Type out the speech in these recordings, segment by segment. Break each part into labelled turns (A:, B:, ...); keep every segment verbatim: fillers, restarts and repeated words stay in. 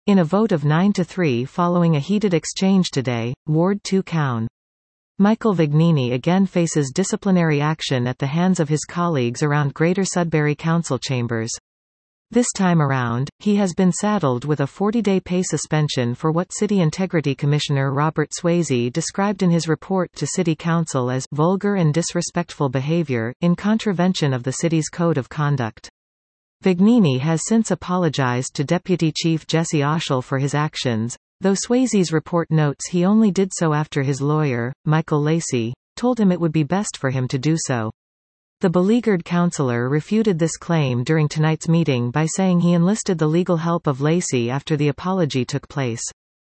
A: In a vote of nine to three following a heated exchange today, Ward two Coun. Michael Vignini again faces disciplinary action at the hands of his colleagues around Greater Sudbury Council chambers. This time around, he has been saddled with a forty-day pay suspension for what City Integrity Commissioner Robert Swayze described in his report to City Council as vulgar and disrespectful behavior, in contravention of the city's code of conduct. Vignini has since apologized to Deputy Chief Jesse Oshel for his actions, though Swayze's report notes he only did so after his lawyer, Michael Lacey, told him it would be best for him to do so. The beleaguered councillor refuted this claim during tonight's meeting by saying he enlisted the legal help of Lacey after the apology took place.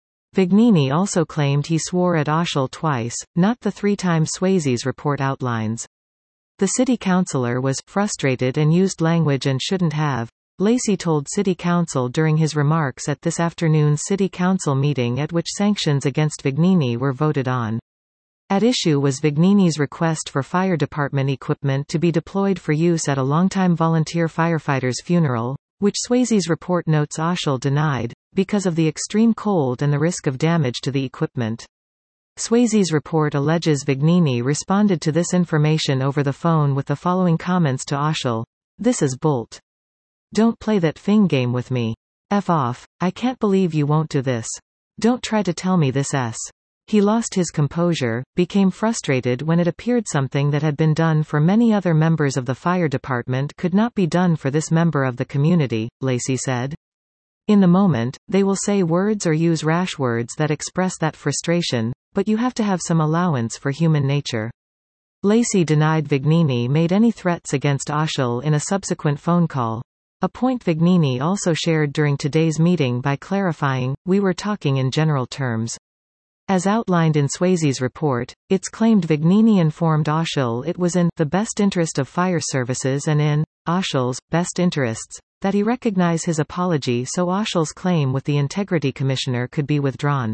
A: Vignini also claimed he swore at Oshel twice, not the three times Swayze's report outlines. The city councillor was frustrated and used language and shouldn't have, Lacey told City Council during his remarks at this afternoon's City Council meeting at which sanctions against Vignini were voted on. At issue was Vignini's request for fire department equipment to be deployed for use at a longtime volunteer firefighter's funeral, which Swayze's report notes Oshel denied, because of the extreme cold and the risk of damage to the equipment. Swayze's report alleges Vignini responded to this information over the phone with the following comments to Oshel. "This is Bolt. Don't play that thing game with me. F off, I can't believe you won't do this. Don't try to tell me this s." He lost his composure, became frustrated when it appeared something that had been done for many other members of the fire department could not be done for this member of the community, Lacey said. In the moment, they will say words or use rash words that express that frustration, but you have to have some allowance for human nature. Lacey denied Vignini made any threats against Oshel in a subsequent phone call. A point Vignini also shared during today's meeting by clarifying, "We were talking in general terms." As outlined in Swayze's report, it's claimed Vignini informed Oshel it was in the best interest of fire services and in Oshel's best interests that he recognize his apology so Oshel's claim with the Integrity Commissioner could be withdrawn.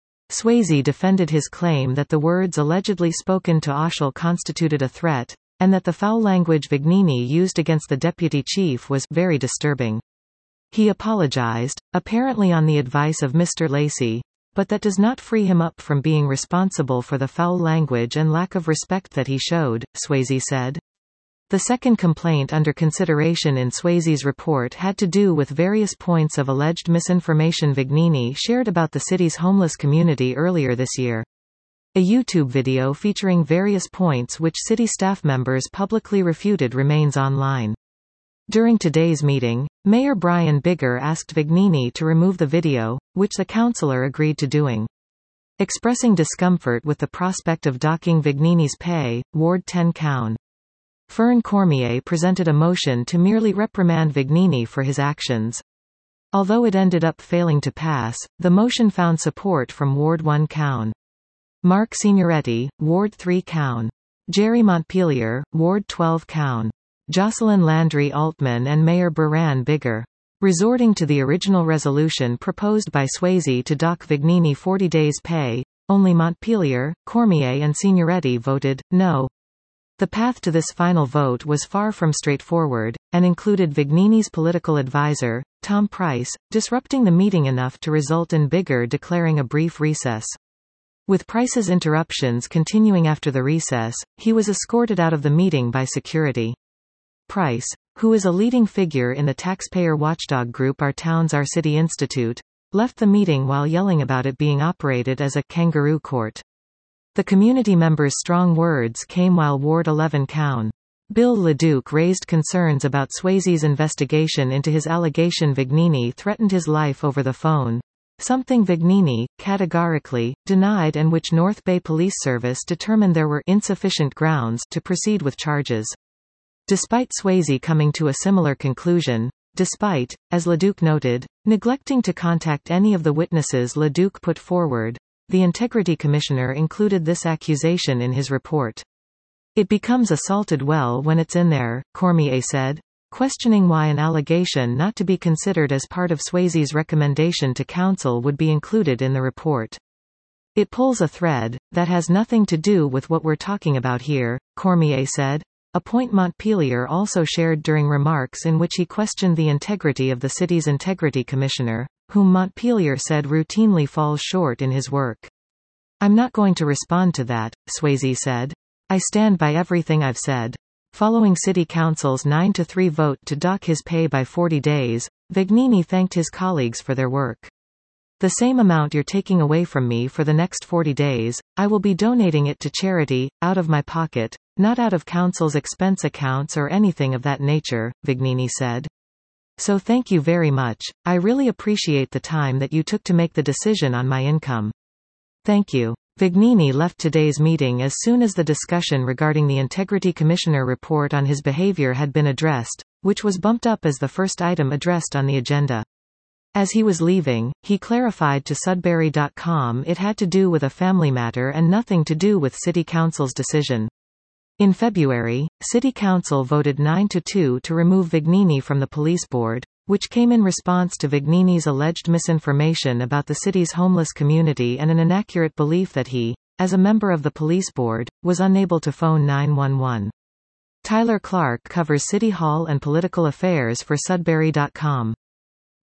A: Swayze defended his claim that the words allegedly spoken to Oshel constituted a threat, and that the foul language Vignini used against the deputy chief was very disturbing. He apologized, apparently on the advice of Mister Lacey, but that does not free him up from being responsible for the foul language and lack of respect that he showed, Swayze said. The second complaint under consideration in Swayze's report had to do with various points of alleged misinformation Vignini shared about the city's homeless community earlier this year. A YouTube video featuring various points which city staff members publicly refuted remains online. During today's meeting, Mayor Brian Bigger asked Vignini to remove the video, which the councillor agreed to doing. Expressing discomfort with the prospect of docking Vignini's pay, Ward ten Coun. Fern Cormier presented a motion to merely reprimand Vignini for his actions. Although it ended up failing to pass, the motion found support from Ward one Coun. Mark Signoretti, Ward three Coun. Jerry Montpelier, Ward twelve Coun. Jocelyn Landry Altman and Mayor Brian Bigger. Resorting to the original resolution proposed by Swayze to dock Vignini forty days' pay, only Montpelier, Cormier and Signoretti voted no. The path to this final vote was far from straightforward, and included Vignini's political advisor, Tom Price, disrupting the meeting enough to result in Bigger declaring a brief recess. With Price's interruptions continuing after the recess, he was escorted out of the meeting by security. Price, who is a leading figure in the taxpayer watchdog group Our Towns Our City Institute, left the meeting while yelling about it being operated as a kangaroo court. The community members' strong words came while Ward eleven Coun. Bill LeDuc raised concerns about Swayze's investigation into his allegation Vignini threatened his life over the phone, something Vignini, categorically, denied and which North Bay Police Service determined there were insufficient grounds to proceed with charges. Despite Swayze coming to a similar conclusion, despite, as LeDuc noted, neglecting to contact any of the witnesses LeDuc put forward, the Integrity Commissioner included this accusation in his report. It becomes a salted well when it's in there, Cormier said, questioning why an allegation not to be considered as part of Swayze's recommendation to council would be included in the report. It pulls a thread that has nothing to do with what we're talking about here, Cormier said. A point Montpelier also shared during remarks in which he questioned the integrity of the city's Integrity Commissioner, whom Montpelier said routinely falls short in his work. "I'm not going to respond to that," Swayze said. "I stand by everything I've said." Following City Council's nine to three vote to dock his pay by forty days, Vignini thanked his colleagues for their work. "The same amount you're taking away from me for the next forty days, I will be donating it to charity, out of my pocket, not out of Council's expense accounts or anything of that nature," Vignini said. "So thank you very much, I really appreciate the time that you took to make the decision on my income. Thank you." Vignini left today's meeting as soon as the discussion regarding the Integrity Commissioner report on his behavior had been addressed, which was bumped up as the first item addressed on the agenda. As he was leaving, he clarified to Sudbury dot com it had to do with a family matter and nothing to do with City Council's decision. In February, City Council voted nine to two to remove Vignini from the police board, which came in response to Vignini's alleged misinformation about the city's homeless community and an inaccurate belief that he, as a member of the police board, was unable to phone nine one one. Tyler Clark covers City Hall and political affairs for Sudbury dot com.